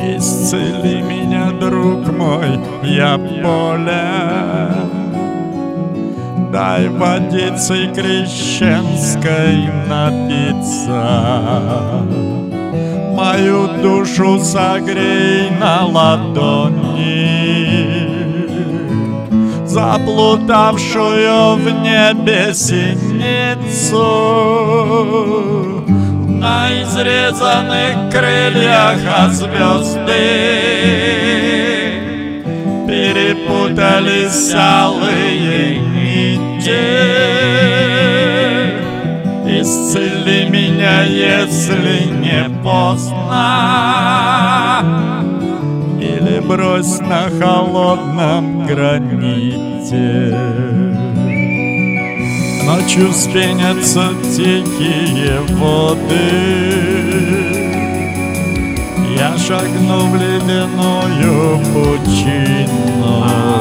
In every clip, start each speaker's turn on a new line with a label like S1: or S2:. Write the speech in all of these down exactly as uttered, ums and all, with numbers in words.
S1: Исцели меня, друг мой, я болен. Дай водицей крещенской напиться, мою душу согрей на ладони, заплутавшую в небе синицу. На изрезанных крыльях от звезды перепутались алые нити. Исцели меня, если не поздно, или брось на холодном граните. Ночью спенятся тихие воды, я шагну в ледяную пучину.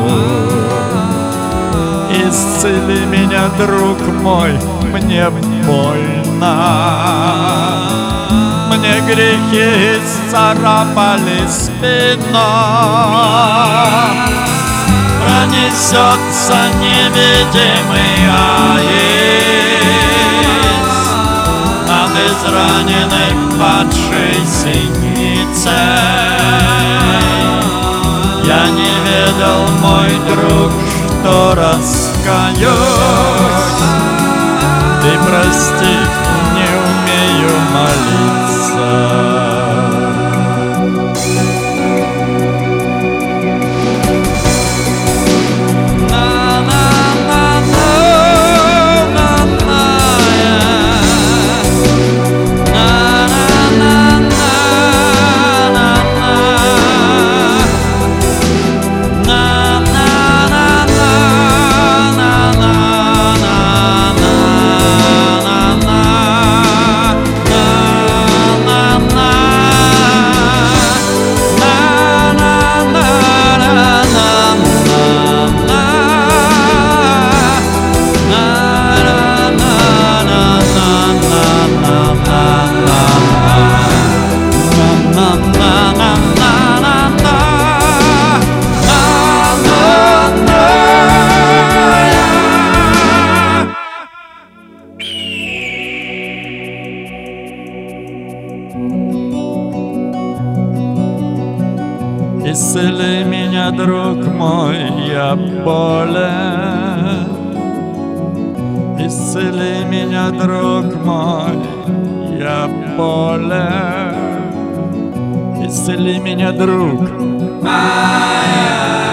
S1: Исцели меня, друг мой, мне больно. Мне грехи исцарапали спину. Пронесется невидимый аист над израненной падшей синицей. Я не ведал, мой друг, что раскаюсь. Ты прости, не умею молиться. Исцели меня, друг мой, я болен. Исцели меня, друг мой, я болен. Исцели меня, друг.